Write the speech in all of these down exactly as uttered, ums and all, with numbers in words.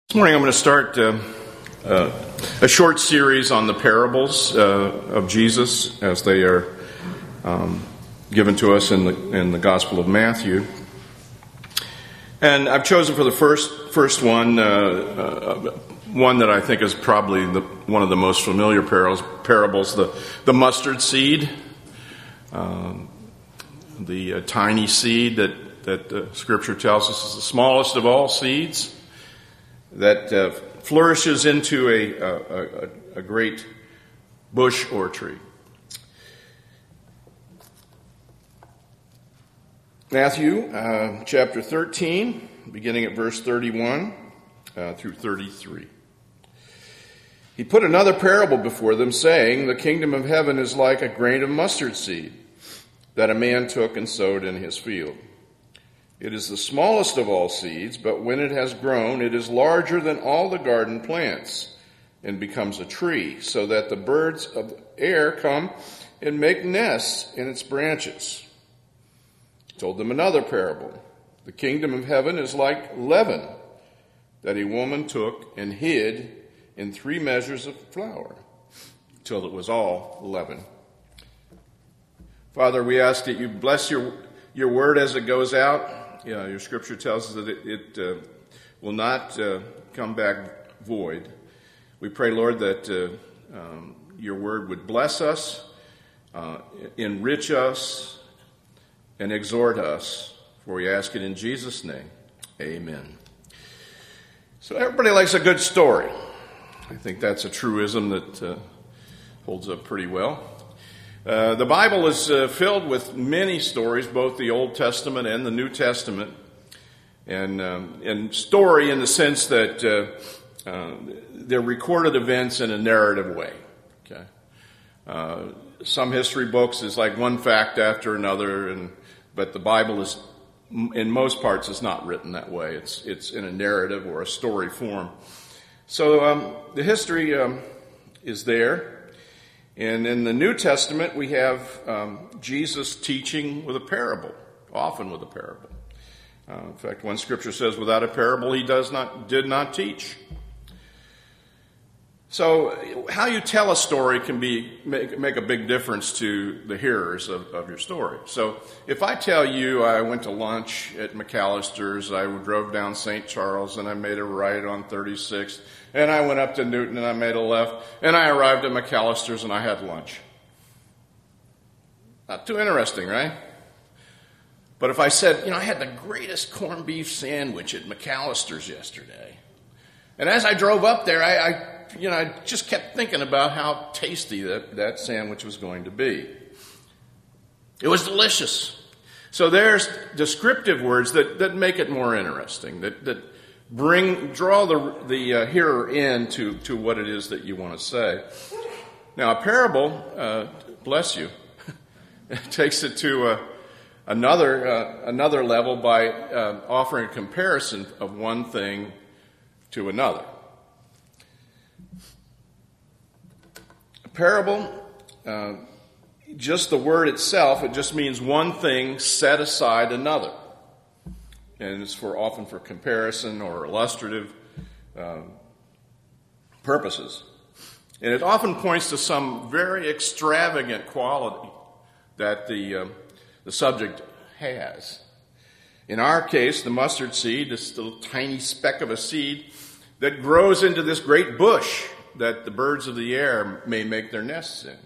This morning I'm going to start uh, uh, a short series on the parables uh, of Jesus as they are um, given to us in the in the Gospel of Matthew. And I've chosen for the first first one uh, uh, one that I think is probably the, one of the most familiar parables, parables the, the mustard seed, um, the uh, tiny seed that, that uh, Scripture tells us is the smallest of all seeds, that uh, flourishes into a, a, a, a great bush or tree. Matthew uh, chapter thirteen, beginning at verse thirty-one uh, through thirty-three. He put another parable before them, saying, "The kingdom of heaven is like a grain of mustard seed that a man took and sowed in his field. It is the smallest of all seeds, but when it has grown, it is larger than all the garden plants and becomes a tree, so that the birds of the air come and make nests in its branches." He told them another parable. "The kingdom of heaven is like leaven that a woman took and hid in three measures of flour till it was all leavened." Father, we ask that you bless your, your word as it goes out. Yeah, your scripture tells us that it, it uh, will not uh, come back void. We pray, Lord, that uh, um, your word would bless us, uh, enrich us, and exhort us. For we ask it in Jesus' name. Amen. So everybody likes a good story. I think that's a truism that uh, holds up pretty well. Uh, the Bible is uh, filled with many stories, both the Old Testament and the New Testament, and um, and story in the sense that uh, uh, they're recorded events in a narrative way. Okay, uh, some history books is like one fact after another, and but the Bible is, in most parts, is not written that way. It's it's in a narrative or a story form. So um, the history um, is there. And in the New Testament, we have um, Jesus teaching with a parable, often with a parable. Uh, in fact, one scripture says, "Without a parable, he does not did not teach." So, how you tell a story can be make, make a big difference to the hearers of, of your story. So, if I tell you I went to lunch at McAllister's, I drove down Saint Charles, and I made a right on thirty-sixth, and I went up to Newton, and I made a left, and I arrived at McAllister's, and I had lunch. Not too interesting, right? But if I said, you know, I had the greatest corned beef sandwich at McAllister's yesterday, and as I drove up there, I, I you know, I just kept thinking about how tasty that, that sandwich was going to be. It was delicious. So there's descriptive words that, that make it more interesting, that, that bring draw the the uh, hearer in to, to what it is that you want to say. Now, a parable, uh, bless you, takes it to uh, another uh, another level by uh, offering a comparison of one thing to another. A parable, uh, just the word itself, it just means one thing set aside another. And it's for often for comparison or illustrative uh, purposes. And it often points to some very extravagant quality that the uh, the subject has. In our case, the mustard seed, this little tiny speck of a seed that grows into this great bush that the birds of the air may make their nests in.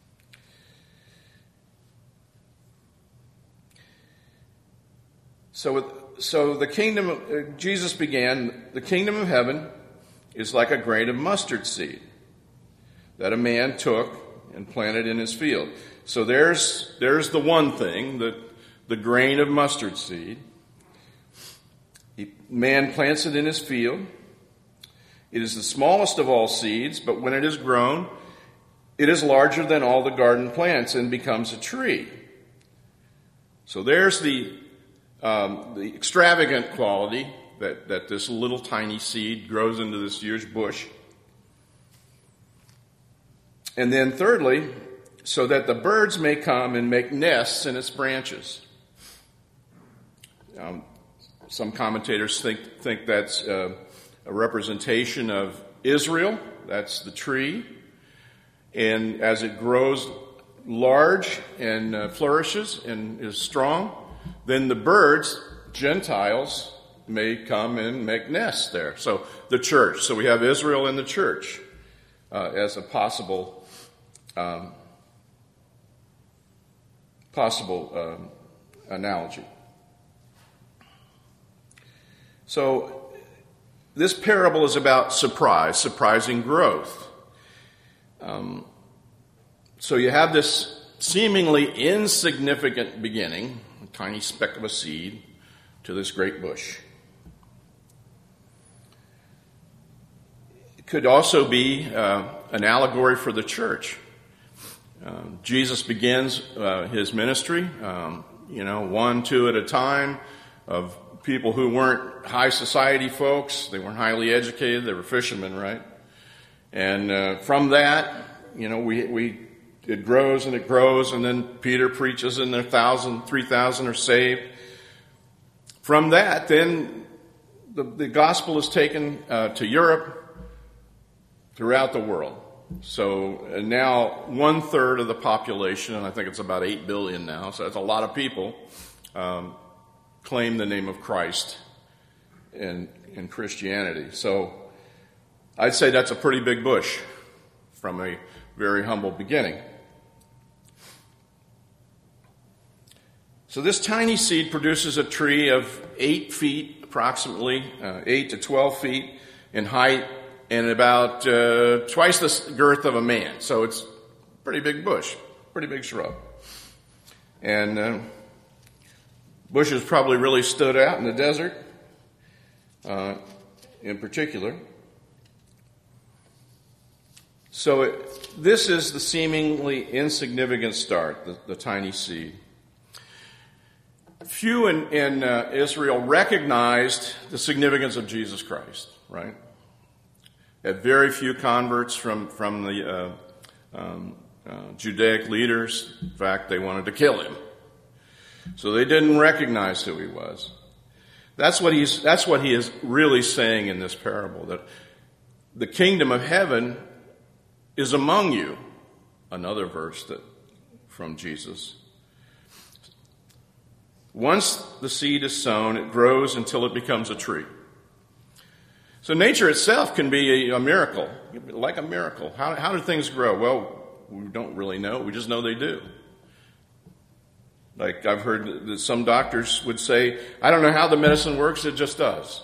So with So the kingdom, of, uh, Jesus began, the kingdom of heaven is like a grain of mustard seed that a man took and planted in his field. So there's there's the one thing, the, the grain of mustard seed. He, man plants it in his field. It is the smallest of all seeds, but when it is grown, it is larger than all the garden plants and becomes a tree. So there's the Um, the extravagant quality that, that this little tiny seed grows into this huge bush. And then thirdly, so that the birds may come and make nests in its branches. Um, some commentators think think that's uh, a representation of Israel. That's the tree. And as it grows large and uh, flourishes and is strong, then the birds, Gentiles, may come and make nests there. So the church. So we have Israel and the church uh, as a possible um, possible um, analogy. So this parable is about surprise, surprising growth. Um, so you have this seemingly insignificant beginning, a tiny speck of a seed, to this great bush. It could also be uh, an allegory for the church. Uh, Jesus begins uh, his ministry, um, you know, one, two at a time, of people who weren't high society folks. They weren't highly educated. They were fishermen, right? And uh, from that, you know, we we it grows and it grows, and then Peter preaches, and there thousand, three thousand are saved. From that, then the, the gospel is taken uh, to Europe, throughout the world. So uh, now one third of the population, and I think it's about eight billion now, so that's a lot of people, um, claim the name of Christ in, in Christianity. So I'd say that's a pretty big bush from a very humble beginning. So this tiny seed produces a tree of eight feet, approximately, uh, eight to twelve feet in height, and about uh, twice the girth of a man. So it's a pretty big bush, pretty big shrub. And uh, bushes probably really stood out in the desert, uh, in particular. So it, this is the seemingly insignificant start, the, the tiny seed. Few in, in uh, Israel recognized the significance of Jesus Christ, right? Had very few converts from, from the uh, um, uh, Judaic leaders. In fact, they wanted to kill him. So they didn't recognize who he was. That's what he's, that's what he is really saying in this parable, that the kingdom of heaven is among you. Another verse that from Jesus. Once the seed is sown, it grows until it becomes a tree. So nature itself can be a, a miracle, like a miracle. How, how do things grow? Well, we don't really know. We just know they do. Like I've heard that some doctors would say, I don't know how the medicine works, it just does.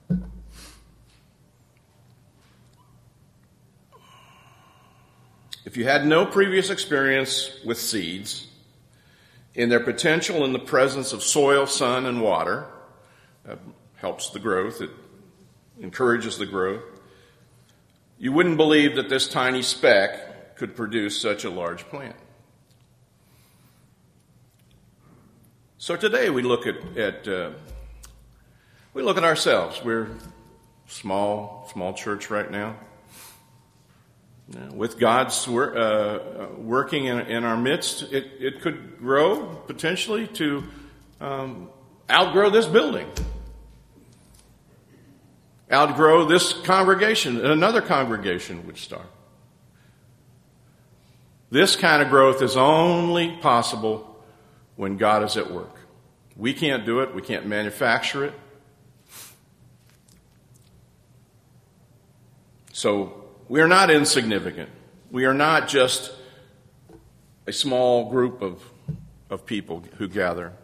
If you had no previous experience with seeds, in their potential in the presence of soil, sun, and water, that helps the growth, it encourages the growth, you wouldn't believe that this tiny speck could produce such a large plant. So today we look at, at uh, we look at ourselves. We're small, small church right now. With God's wor- uh, working in, in our midst, it, it could grow potentially to um, outgrow this building, outgrow this congregation, and another congregation would start. This kind of growth is only possible when God is at work. We can't do it. We can't manufacture it. So we are not insignificant. We are not just a small group of, of people who gather.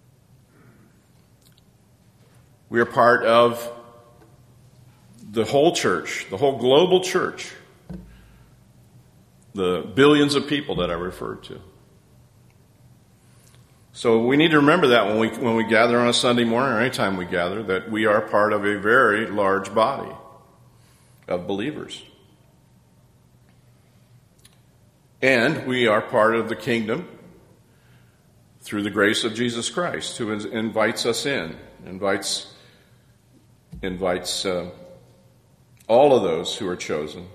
We are part of the whole church, the whole global church, the billions of people that I referred to. So we need to remember that when we when we gather on a Sunday morning or anytime we gather, that we are part of a very large body of believers. And we are part of the kingdom through the grace of Jesus Christ, who invites us in, invites invites uh, all of those who are chosen.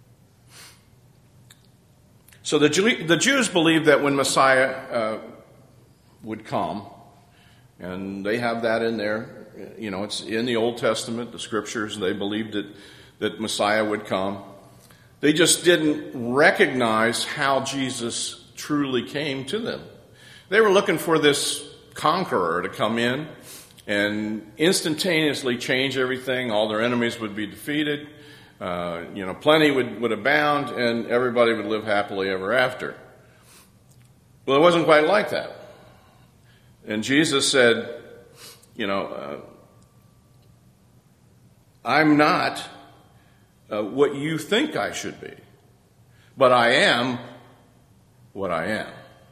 So the, Jew, the Jews believed that when Messiah uh, would come, and they have that in their you know, it's in the Old Testament, the scriptures, they believed that, that Messiah would come. They just didn't recognize how Jesus truly came to them. They were looking for this conqueror to come in and instantaneously change everything. All their enemies would be defeated. Uh, you know, plenty would, would abound, and everybody would live happily ever after. Well, it wasn't quite like that. And Jesus said, you know, uh, I'm not uh, what you think I should be, but I am what I am.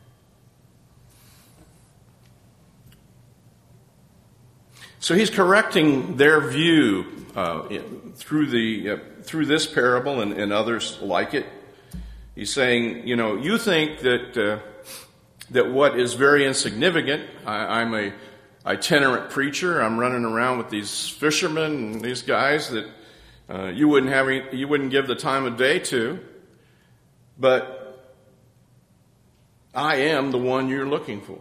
So he's correcting their view uh, through the uh, through this parable and, and others like it. He's saying, you know, you think that uh, that what is very insignificant. I, I'm a itinerant preacher. I'm running around with these fishermen and these guys that uh, you wouldn't have any, you wouldn't give the time of day to, but I am the one you're looking for.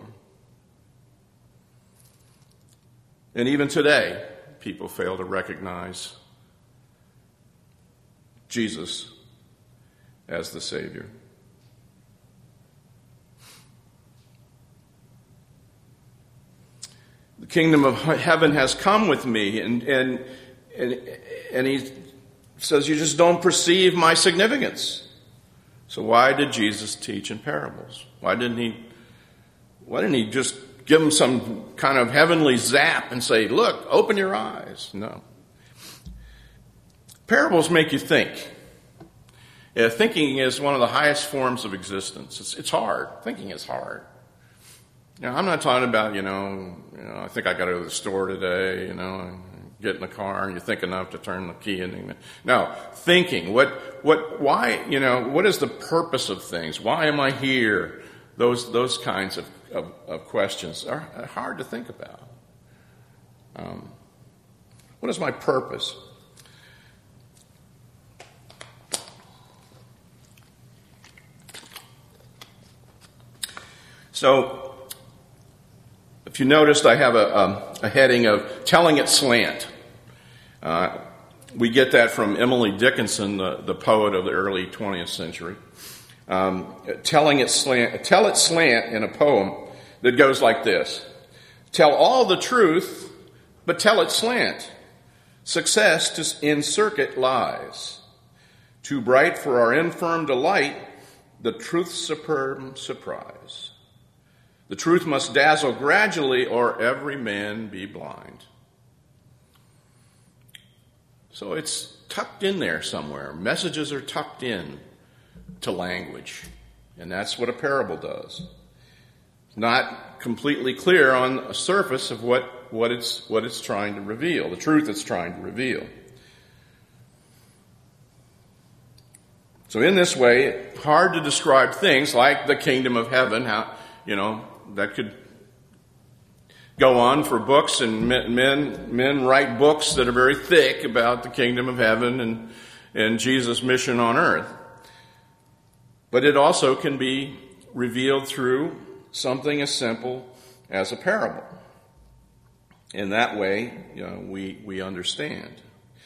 And even today, people fail to recognize Jesus as the Savior. The kingdom of heaven has come with me, and and and, and he says, you just don't perceive my significance. So why did Jesus teach in parables? Why didn't he? Why didn't he just give them some kind of heavenly zap and say, look, open your eyes? No. Parables make you think. Yeah, thinking is one of the highest forms of existence. It's, it's hard. Thinking is hard. You know, I'm not talking about, you know, you know, I think I got to go to the store today, you know, and get in the car and you think enough to turn the key in. No, thinking. What, what, why, you know, what is the purpose of things? Why am I here? Those, those kinds of, of, of questions are hard to think about. Um, what is my purpose? So, if you noticed, I have a, um, a heading of telling it slant. Uh, we get that from Emily Dickinson, the, the poet of the early twentieth century. Um, telling it slant, tell it slant in a poem that goes like this. Tell all the truth, but tell it slant. Success to in circuit lies. Too bright for our infirm delight, the truth's superb surprise. The truth must dazzle gradually, or every man be blind. So it's tucked in there somewhere. Messages are tucked in to language. And that's what a parable does. It's not completely clear on the surface of what, what it's what it's trying to reveal, the truth it's trying to reveal. So in this way, hard to describe things like the kingdom of heaven, how, you know, that could go on for books, and men, men men write books that are very thick about the kingdom of heaven and, and Jesus' mission on earth. But it also can be revealed through something as simple as a parable. In that way, you know, we, we understand.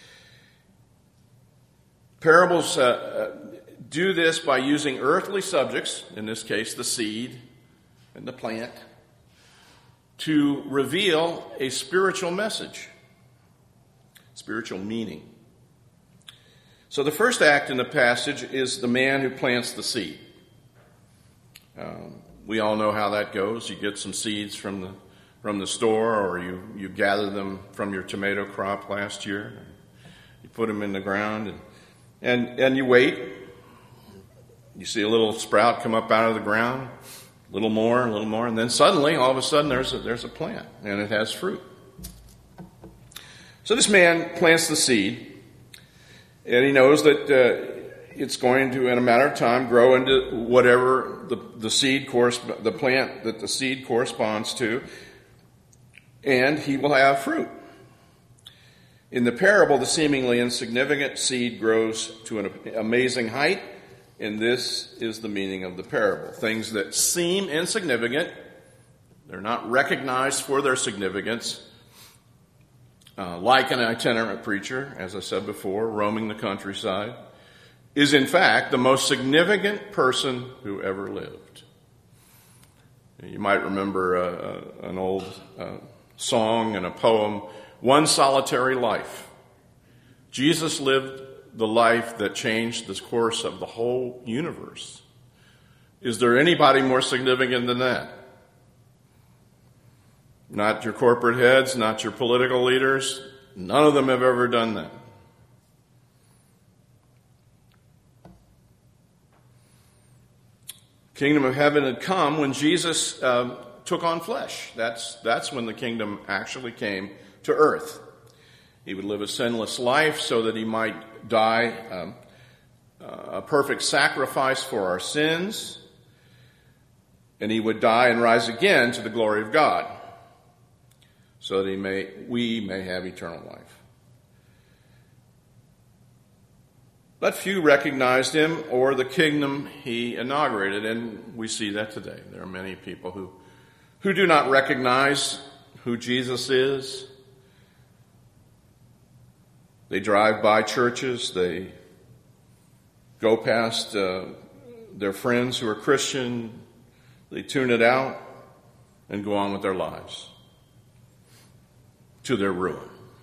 Parables uh, do this by using earthly subjects, in this case the seed and the plant, to reveal a spiritual message, spiritual meaning. So the first act in the passage is the man who plants the seed. Um, we all know how that goes. You get some seeds from the from the store, or you, you gather them from your tomato crop last year. You put them in the ground, and and, and you wait. You see a little sprout come up out of the ground. A little more, a little more, and then suddenly, all of a sudden, there's a, there's a plant, and it has fruit. So this man plants the seed, and he knows that uh, it's going to, in a matter of time, grow into whatever the, the seed corresp- the plant that the seed corresponds to, and he will have fruit. In the parable, the seemingly insignificant seed grows to an amazing height. And this is the meaning of the parable. Things that seem insignificant, they're not recognized for their significance, uh, like an itinerant preacher, as I said before, roaming the countryside, is in fact the most significant person who ever lived. You might remember uh, an old uh, song and a poem, One Solitary Life. Jesus lived the life that changed the course of the whole universe. Is there anybody more significant than that? Not your corporate heads, not your political leaders. None of them have ever done that. Kingdom of heaven had come when Jesus um, took on flesh. That's, that's when the kingdom actually came to earth. He would live a sinless life so that he might die um, uh, a perfect sacrifice for our sins. And he would die and rise again to the glory of God so that he may, we may have eternal life. But few recognized him or the kingdom he inaugurated, and we see that today. There are many people who, who do not recognize who Jesus is. They drive by churches, they go past uh, their friends who are Christian, they tune it out and go on with their lives to their ruin.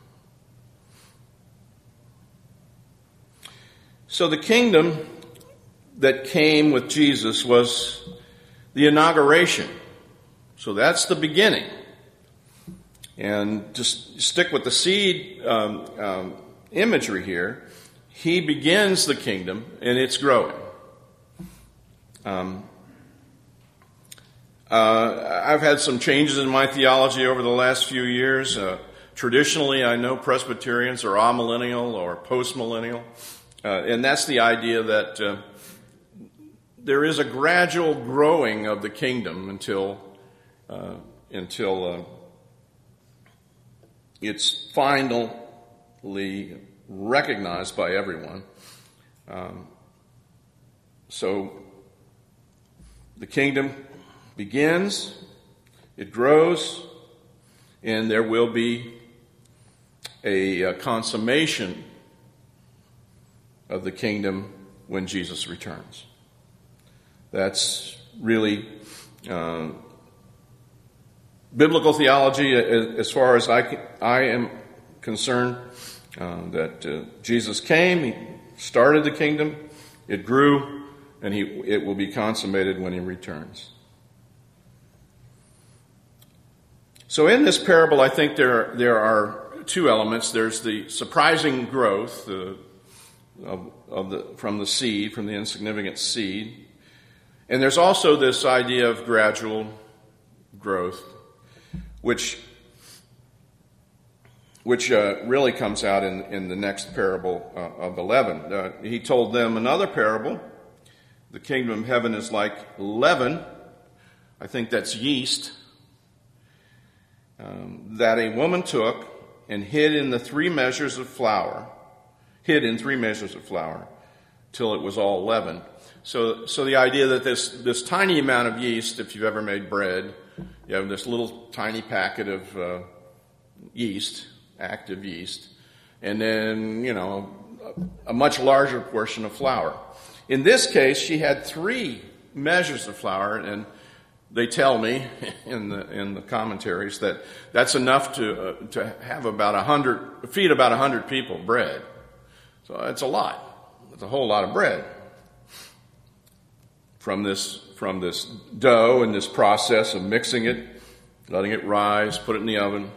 So the kingdom that came with Jesus was the inauguration. So that's the beginning. And just stick with the seed um, um, imagery here. He begins the kingdom and it's growing. Um, uh, I've had some changes in my theology over the last few years. Uh, traditionally, I know Presbyterians are amillennial or postmillennial. Uh, and that's the idea that uh, there is a gradual growing of the kingdom until uh, until uh, it's finally recognized by everyone. Um, so the kingdom begins, it grows, and there will be a, a consummation of the kingdom when Jesus returns. That's really uh, biblical theology as far as I, can, I am concerned, uh, that uh, Jesus came, he started the kingdom, it grew, and he, it will be consummated when he returns. So in this parable, I think there, there are two elements. There's the surprising growth, the Of, of the from the seed, from the insignificant seed. And there's also this idea of gradual growth, which which uh, really comes out in, in the next parable uh, of the leaven. Uh, he told them another parable. The kingdom of heaven is like leaven. I think that's yeast. Um, that a woman took and hid in the three measures of flour. hid in three measures of flour till it was all leavened. So, so the idea that this, this tiny amount of yeast, if you've ever made bread, you have this little tiny packet of uh, yeast, active yeast, and then, you know, a, a much larger portion of flour. In this case, she had three measures of flour, and they tell me in the in the commentaries that that's enough to uh, to have about a hundred feed about a hundred people bread. So it's a lot. It's a whole lot of bread from this from this dough and this process of mixing it, letting it rise, put it in the oven.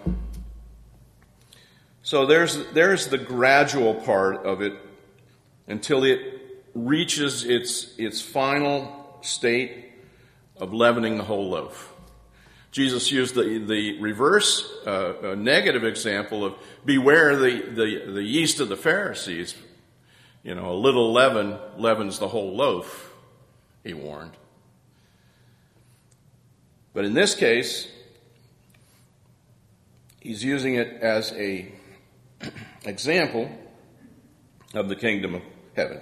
So there's there's the gradual part of it until it reaches its its final state of leavening the whole loaf. Jesus used the, the reverse, uh, negative example of beware the, the, the yeast of the Pharisees. You know, a little leaven leavens the whole loaf, he warned. But in this case, he's using it as a example of the kingdom of heaven.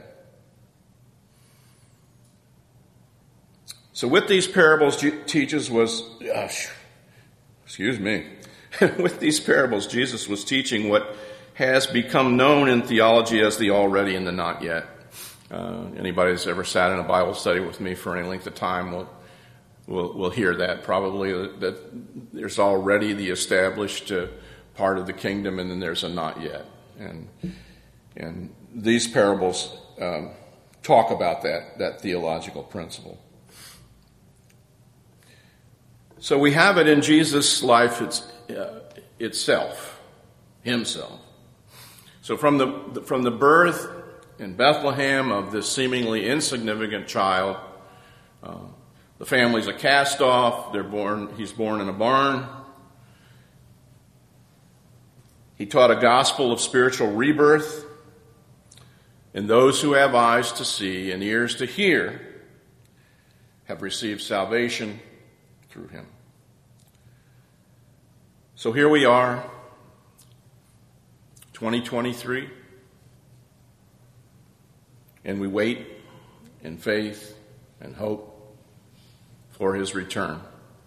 So with these parables, teaches was, uh, excuse me, With these parables, Jesus was teaching what has become known in theology as the already and the not yet. Uh, anybody that's ever sat in a Bible study with me for any length of time will will, will hear that probably, that, that there's already the established uh, part of the kingdom, and then there's a not yet. And and these parables um, talk about that, that theological principle. So we have it in Jesus' life it's, uh, itself, himself. So from the from the birth in Bethlehem of this seemingly insignificant child, uh, the family's a cast-off. They're born. He's born in a barn. He taught a gospel of spiritual rebirth, and those who have eyes to see and ears to hear have received salvation through him. So here we are, twenty twenty-three, and we wait in faith and hope for his return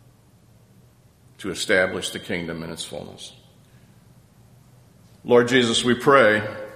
to establish the kingdom in its fullness. Lord Jesus, we pray